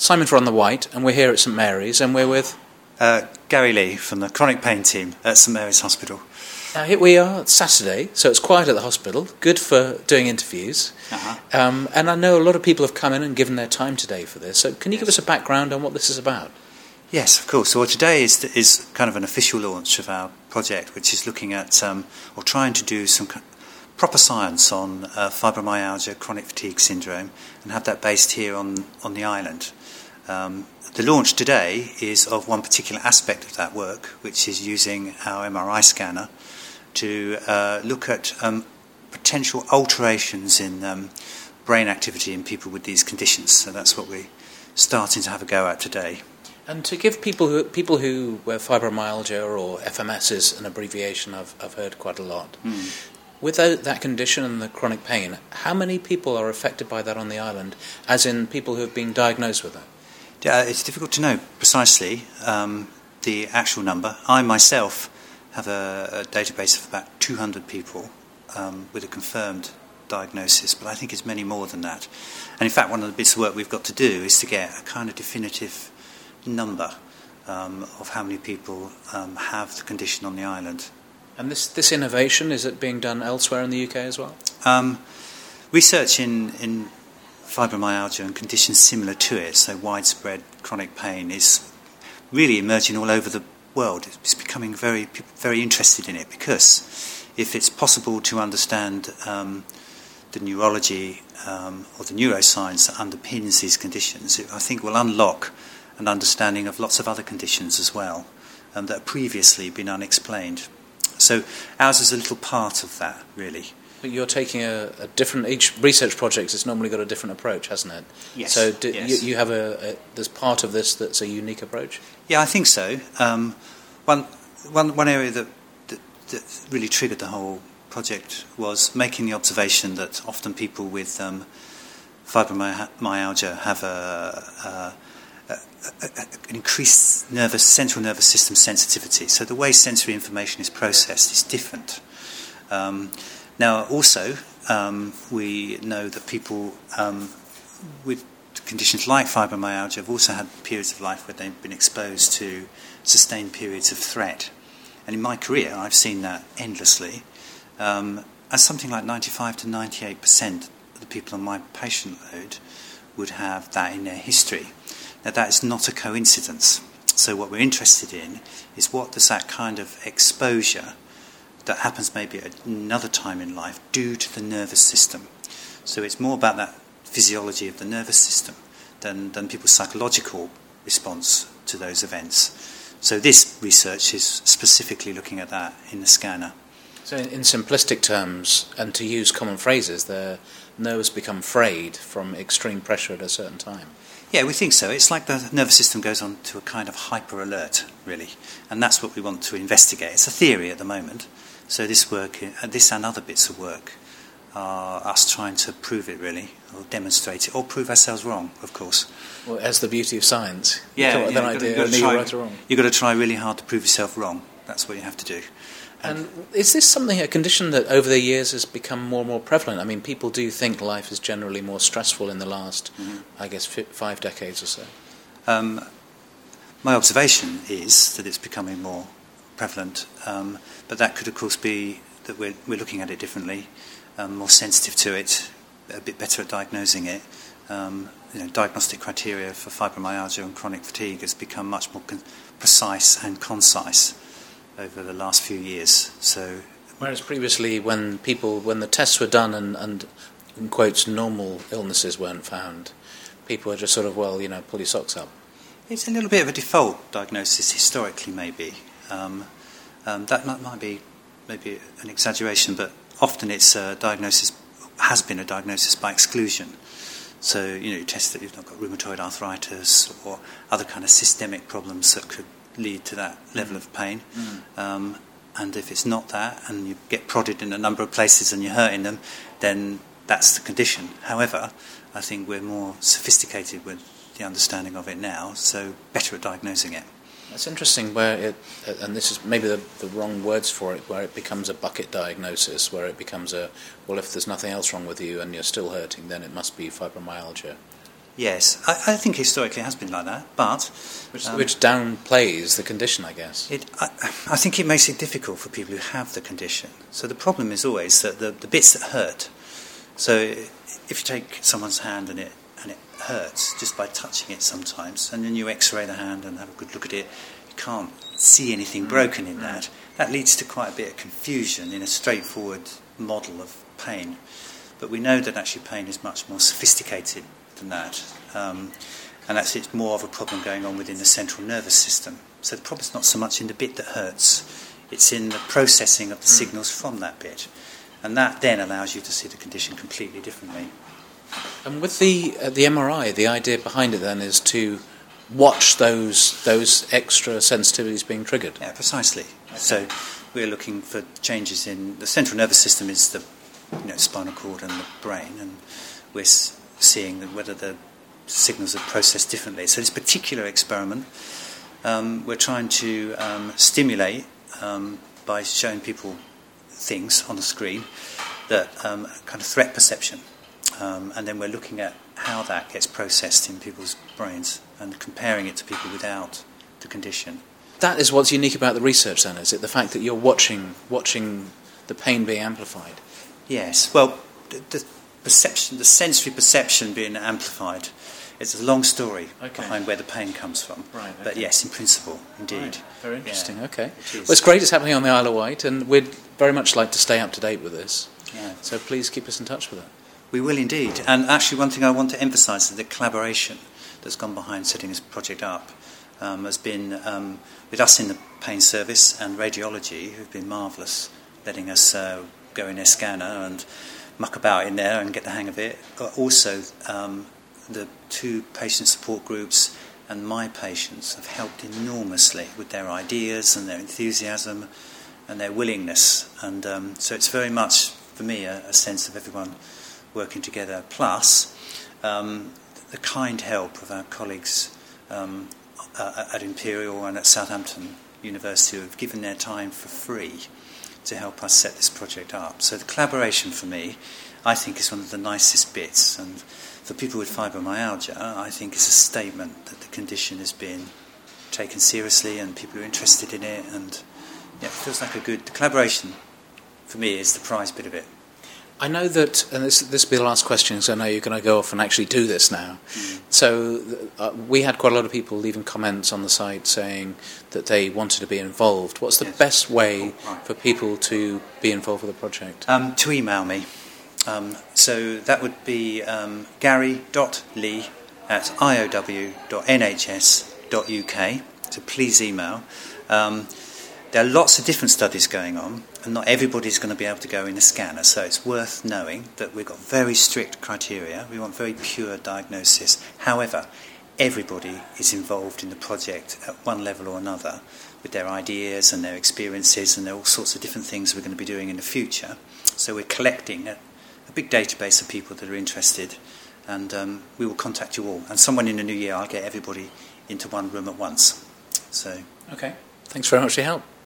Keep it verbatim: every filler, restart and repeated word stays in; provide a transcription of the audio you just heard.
Simon Von der White, and we're here at St Mary's, and we're with... Uh, Gary Lee from the chronic pain team at St Mary's Hospital. Now here we are, it's Saturday, so it's quiet at the hospital, good for doing interviews. Uh-huh. Um, and I know a lot of people have come in and given their time today for this, so can you yes. give us a background on what this is about? Yes, of course. So well, today is is kind of an official launch of our project, which is looking at, um, or trying to do some proper science on uh, fibromyalgia, chronic fatigue syndrome, and have that based here on, on the island. Um, the launch today is of one particular aspect of that work, which is using our M R I scanner to uh, look at um, potential alterations in um, brain activity in people with these conditions. So that's what we're starting to have a go at today. And to give people who people who where fibromyalgia or F M S is an abbreviation I've I've heard quite a lot. Mm. Without that condition and the chronic pain, how many people are affected by that on the island, as in people who have been diagnosed with it? Yeah, it's difficult to know precisely um, the actual number. I myself have a, a database of about two hundred people um, with a confirmed diagnosis, but I think it's many more than that. And in fact, one of the bits of work we've got to do is to get a kind of definitive number um, of how many people um, have the condition on the island. And this, this innovation, is it being done elsewhere in the U K as well? Um, research in, in fibromyalgia and conditions similar to it, so widespread chronic pain, is really emerging all over the world. It's becoming very, very interested in it, because if it's possible to understand um, the neurology um, or the neuroscience that underpins these conditions, it, I think will unlock an understanding of lots of other conditions as well um, that have previously been unexplained. So ours is a little part of that, really. But you're taking a, a different... Each research project has normally got a different approach, hasn't it? Yes. So do, yes. You, you have a, a... There's part of this that's a unique approach? Yeah, I think so. Um, one, one, one area that, that, that really triggered the whole project was making the observation that often people with um, fibromyalgia have a... a A, a, an increased nervous central nervous system sensitivity. So the way sensory information is processed is different. Um, now, also, um, we know that people um, with conditions like fibromyalgia have also had periods of life where they've been exposed to sustained periods of threat. And in my career, I've seen that endlessly. Um, and something like ninety-five to ninety-eight percent of the people on my patient load would have that in their history. Now, that is not a coincidence. So what we're interested in is what does that kind of exposure that happens maybe at another time in life do to the nervous system. So it's more about that physiology of the nervous system than, than people's psychological response to those events. So this research is specifically looking at that in the scanner. So in, in simplistic terms, and to use common phrases, the nerves become frayed from extreme pressure at a certain time. Yeah, we think so. It's like the nervous system goes on to a kind of hyper alert, really, and that's what we want to investigate. It's a theory at the moment, so this work, uh, this and other bits of work, are us trying to prove it, really, or demonstrate it, or prove ourselves wrong, of course. Well, as the beauty of science. Yeah, you come up with yeah, an you've idea got to, and you've got to you're right or wrong. You've got to try really hard to prove yourself wrong. That's what you have to do. And is this something, a condition that over the years has become more and more prevalent? I mean, people do think life is generally more stressful in the last, mm-hmm. I guess, f- five decades or so. Um, my observation is that it's becoming more prevalent, um, but that could, of course, be that we're, we're looking at it differently, um, more sensitive to it, a bit better at diagnosing it. Um, you know, diagnostic criteria for fibromyalgia and chronic fatigue has become much more con- precise and concise over the last few years. So, whereas previously, when people, when the tests were done and, and in quotes, normal illnesses weren't found, people were just sort of, well, you know, pull your socks up. It's a little bit of a default diagnosis historically, maybe. Um, um, that might, might be maybe an exaggeration, but often it's a diagnosis, has been a diagnosis by exclusion. So, you know, you test that you've not got rheumatoid arthritis or other kind of systemic problems that could lead to that level of pain. Mm. Um, and if it's not that, and you get prodded in a number of places and you're hurting them, then that's the condition. However, I think we're more sophisticated with the understanding of it now, so better at diagnosing it. That's interesting, where it, and this is maybe the, the wrong words for it, where it becomes a bucket diagnosis, where it becomes a, well, if there's nothing else wrong with you and you're still hurting, then it must be fibromyalgia. Yes, I, I think historically it has been like that, but... Which, um, which downplays the condition, I guess. It, I, I think it makes it difficult for people who have the condition. So the problem is always that the, the bits that hurt. So if you take someone's hand and it and it hurts just by touching it sometimes, and then you x-ray the hand and have a good look at it, you can't see anything broken in that. That leads to quite a bit of confusion in a straightforward model of pain. But we know that actually pain is much more sophisticated than that. Um, and that's it's more of a problem going on within the central nervous system. So the problem's not so much in the bit that hurts, it's in the processing of the mm. signals from that bit. And that then allows you to see the condition completely differently. And with the uh, the M R I, the idea behind it then is to watch those those extra sensitivities being triggered. Yeah, precisely. Okay. So we're looking for changes in the central nervous system is the you know, spinal cord and the brain, and we're s- seeing that whether the signals are processed differently. So this particular experiment, um, we're trying to um, stimulate um, by showing people things on the screen that um, kind of threat perception, um, and then we're looking at how that gets processed in people's brains and comparing it to people without the condition. That is what's unique about the research then, is it? The fact that you're watching watching the pain being amplified? Yes. Well, the, the perception, the sensory perception being amplified, it's a long story okay. behind where the pain comes from. Right, okay. But yes, in principle, indeed. Right. Very interesting, yeah, okay. It well, it's great it's happening on the Isle of Wight, and we'd very much like to stay up to date with this. Yeah. So please keep us in touch with it. We will indeed. And actually one thing I want to emphasise is the collaboration that's gone behind setting this project up um, has been um, with us in the pain service and radiology, who've been marvellous, letting us uh, go in their scanner and muck about in there and get the hang of it. But also um, the two patient support groups and my patients have helped enormously with their ideas and their enthusiasm and their willingness. And um, so it's very much, for me, a, a sense of everyone working together. Plus, um, the kind help of our colleagues um, uh, at Imperial and at Southampton University, who have given their time for free to help us set this project up. So the collaboration for me, I think, is one of the nicest bits. And for people with fibromyalgia, I think it's a statement that the condition is being taken seriously and people are interested in it. And yeah, it feels like a good... The collaboration, for me, is the prize bit of it. I know that, and this this will be the last question, because I know you're going to go off and actually do this now. Mm. So uh, we had quite a lot of people leaving comments on the site saying that they wanted to be involved. What's the yes. best way oh, right. for people to be involved with the project? Um, to email me. Um, so that would be um, gary dot lee at i o w dot n h s dot u k. So please email. Um, there are lots of different studies going on, and not everybody's going to be able to go in a scanner, so it's worth knowing that we've got very strict criteria. We want very pure diagnosis. However, everybody is involved in the project at one level or another with their ideas and their experiences, and there are all sorts of different things we're going to be doing in the future. So we're collecting a, a big database of people that are interested, and um, we will contact you all. And someone in the new year, I'll get everybody into one room at once. So okay. Thanks very much for your help.